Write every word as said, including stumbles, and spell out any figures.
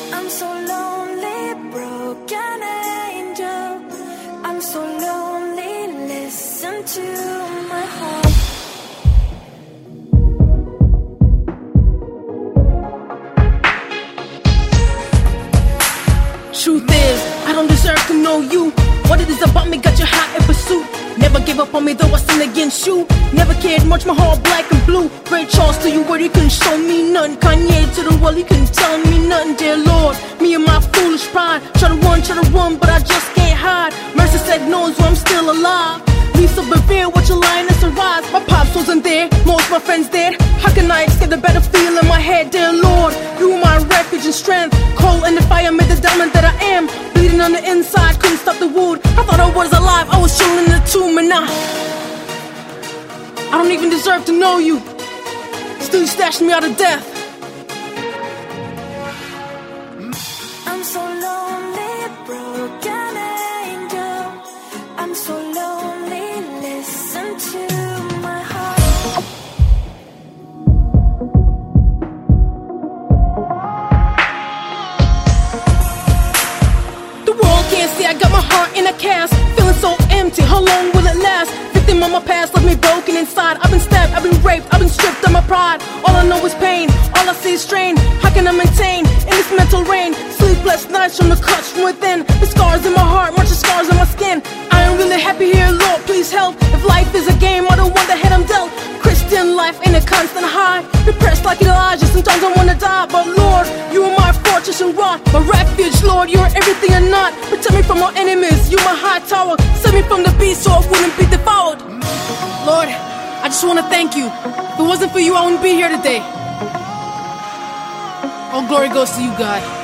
I'm so lonely, broken angel. I'm so lonely, listen to my heart. Truth is, I don't deserve to know you. What it is about me got you hot in pursuit. Never gave up on me though I sinned against you. Never cared much, my heart black and blue. Ray Charles to you where you couldn't show me none. Kanye to the world, you couldn't tell me nothing. Dear Lord, me and my foolish pride. Try to run, try to run, but I just can't hide. Mercy said no, so I'm still alive. Leave so reveal what your lioness arise. My pops wasn't there, most my friends dead. How can I escape the battlefield in my head? Dear Lord, you are my refuge and strength. Coal in the fire made the diamond that I am. Bleeding on the inside, couldn't stop the wound. I thought I was alive, I was chilling in the tomb. And now I don't even deserve to know you. Still you stashed me out of death. I'm so lonely, broken angel. I'm so lonely, listen to my heart. The world can't see I got my heart in a cast. Feeling so empty, how long will it last? Victim of my past, left me broken inside. I've been stabbed, I've been raped, I've been stripped of my pride. All I know is pain, all I see is strain. How can I maintain in this mental rain? Sleepless nights from the cuts from within. The scars in my heart, much of scars on my skin. I am really happy here, Lord, please help. If life is a game, I don't want the head I'm dealt. Christian life ain't a constant high. Depressed like Elijah, sometimes I wanna die. But Lord, you are my fortress and rock, my refuge, Lord, you're everything and not. Protect me from my enemies, you my high tower. Save me from the beast so I wouldn't be devoured. Lord, I just wanna thank you. If it wasn't for you, I wouldn't be here today. All glory goes to you, God.